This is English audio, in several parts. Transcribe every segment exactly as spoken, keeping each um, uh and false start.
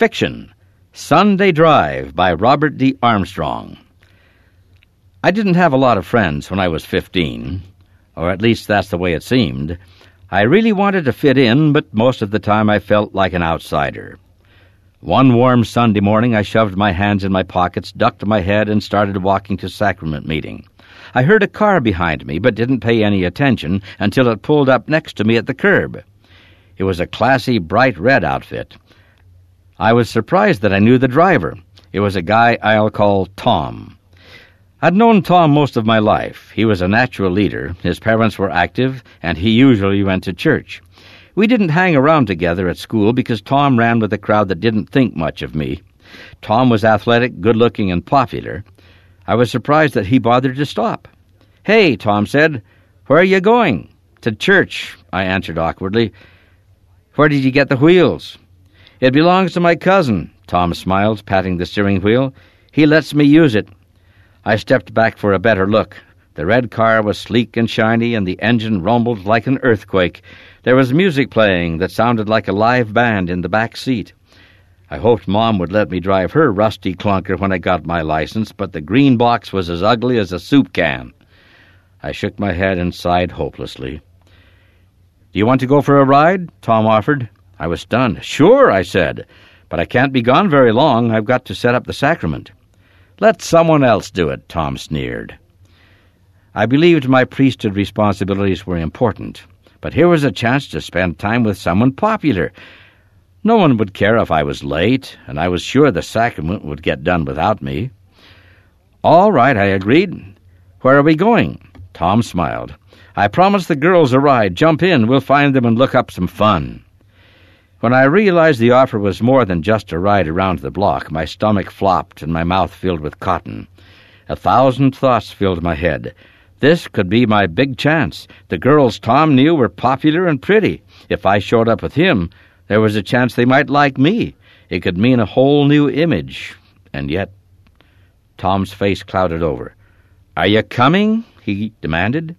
Fiction, Sunday Drive by Robert D. Armstrong. I didn't have a lot of friends when I was fifteen, or at least that's the way it seemed. I really wanted to fit in, but most of the time I felt like an outsider. One warm Sunday morning, I shoved my hands in my pockets, ducked my head, and started walking to sacrament meeting. I heard a car behind me, but didn't pay any attention until it pulled up next to me at the curb. It was a classy, bright red outfit. I was surprised that I knew the driver. It was a guy I'll call Tom. I'd known Tom most of my life. He was a natural leader. His parents were active, and he usually went to church. We didn't hang around together at school because Tom ran with a crowd that didn't think much of me. Tom was athletic, good-looking, and popular. I was surprised that he bothered to stop. "Hey," Tom said, "where are you going?" "To church," I answered awkwardly. "Where did you get the wheels?" "It belongs to my cousin," Tom smiled, patting the steering wheel. "He lets me use it." I stepped back for a better look. The red car was sleek and shiny, and the engine rumbled like an earthquake. There was music playing that sounded like a live band in the back seat. I hoped Mom would let me drive her rusty clunker when I got my license, but the green box was as ugly as a soup can. I shook my head and sighed hopelessly. "Do you want to go for a ride?" Tom offered. I was stunned. "Sure," I said, "but I can't be gone very long. I've got to set up the sacrament." "Let someone else do it," Tom sneered. I believed my priesthood responsibilities were important, but here was a chance to spend time with someone popular. No one would care if I was late, and I was sure the sacrament would get done without me. "All right," I agreed. "Where are we going?" Tom smiled. "I promised the girls a ride. Jump in. We'll find them and look up some fun." When I realized the offer was more than just a ride around the block, my stomach flopped and my mouth filled with cotton. A thousand thoughts filled my head. This could be my big chance. The girls Tom knew were popular and pretty. If I showed up with him, there was a chance they might like me. It could mean a whole new image. And yet, Tom's face clouded over. "Are you coming?" he demanded.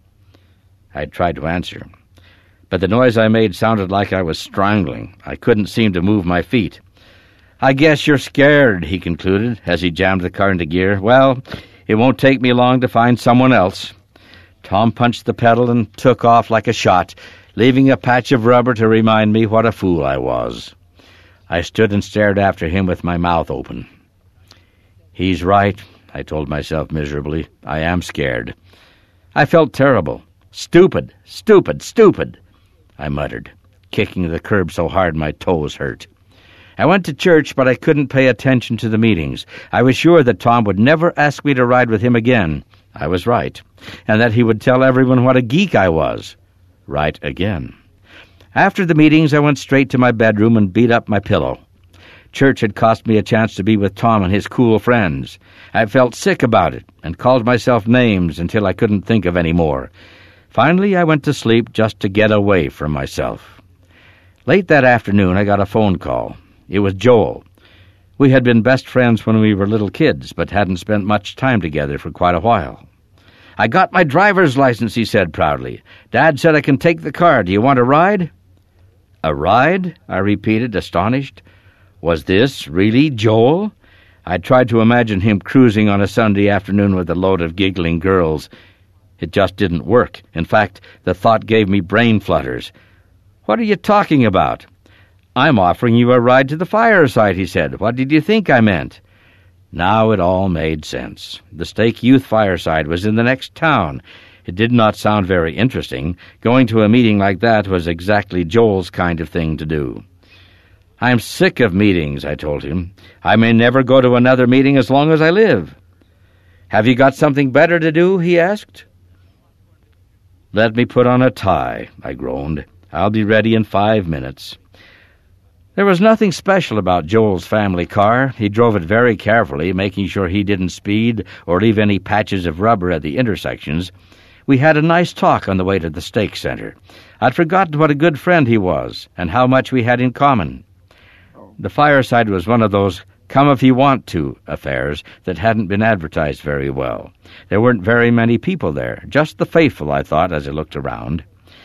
I tried to answer, but the noise I made sounded like I was strangling. I couldn't seem to move my feet. "I guess you're scared," he concluded as he jammed the car into gear. "Well, it won't take me long to find someone else." Tom punched the pedal and took off like a shot, leaving a patch of rubber to remind me what a fool I was. I stood and stared after him with my mouth open. "He's right," I told myself miserably. "I am scared." I felt terrible. "Stupid, stupid, stupid," I muttered, kicking the curb so hard my toes hurt. I went to church, but I couldn't pay attention to the meetings. I was sure that Tom would never ask me to ride with him again. I was right. And that he would tell everyone what a geek I was. Right again. After the meetings, I went straight to my bedroom and beat up my pillow. Church had cost me a chance to be with Tom and his cool friends. I felt sick about it and called myself names until I couldn't think of any more. Finally, I went to sleep just to get away from myself. Late that afternoon, I got a phone call. It was Joel. We had been best friends when we were little kids, but hadn't spent much time together for quite a while. "I got my driver's license," he said proudly. "Dad said I can take the car. Do you want a ride?" "A ride?" I repeated, astonished. Was this really Joel? I tried to imagine him cruising on a Sunday afternoon with a load of giggling girls. It just didn't work. In fact, the thought gave me brain flutters. "What are you talking about?" "I'm offering you a ride to the fireside," he said. "What did you think I meant?" Now it all made sense. The Stake Youth Fireside was in the next town. It did not sound very interesting. Going to a meeting like that was exactly Joel's kind of thing to do. "I'm sick of meetings," I told him. "I may never go to another meeting as long as I live." "Have you got something better to do?" he asked. "Let me put on a tie," I groaned. "I'll be ready in five minutes." There was nothing special about Joel's family car. He drove it very carefully, making sure he didn't speed or leave any patches of rubber at the intersections. We had a nice talk on the way to the stake center. I'd forgotten what a good friend he was and how much we had in common. The fireside was one of those come-if-you-want-to affairs that hadn't been advertised very well. There weren't very many people there, just the faithful, I thought, as I looked around.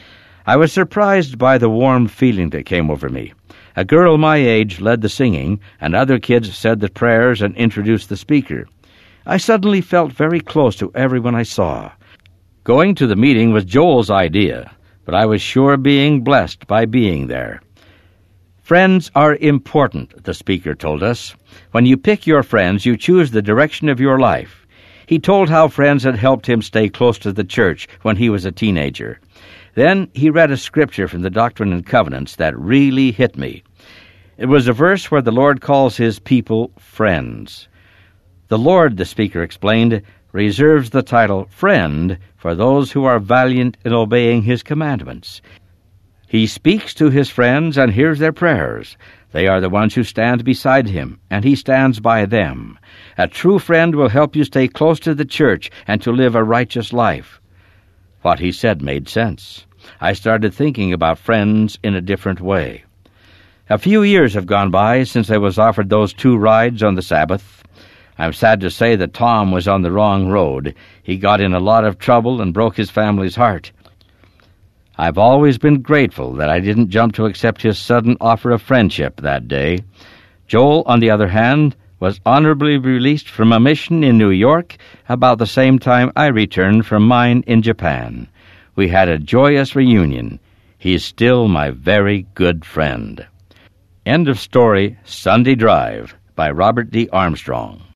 I was surprised by the warm feeling that came over me. A girl my age led the singing, and other kids said the prayers and introduced the speaker. I suddenly felt very close to everyone I saw. Going to the meeting was Joel's idea, but I was sure being blessed by being there. Friends are important, the speaker told us. When you pick your friends, you choose the direction of your life. He told how friends had helped him stay close to the church when he was a teenager. Then he read a scripture from the Doctrine and Covenants that really hit me. It was a verse where the Lord calls his people friends. The Lord, the speaker explained, reserves the title friend for those who are valiant in obeying his commandments. He speaks to his friends and hears their prayers. They are the ones who stand beside him, and he stands by them. A true friend will help you stay close to the church and to live a righteous life. What he said made sense. I started thinking about friends in a different way. A few years have gone by since I was offered those two rides on the Sabbath. I'm sad to say that Tom was on the wrong road. He got in a lot of trouble and broke his family's heart. I've always been grateful that I didn't jump to accept his sudden offer of friendship that day. Joel, on the other hand, was honorably released from a mission in New York about the same time I returned from mine in Japan. We had a joyous reunion. He is still my very good friend. End of story, Sunday Drive, by Robert D. Armstrong.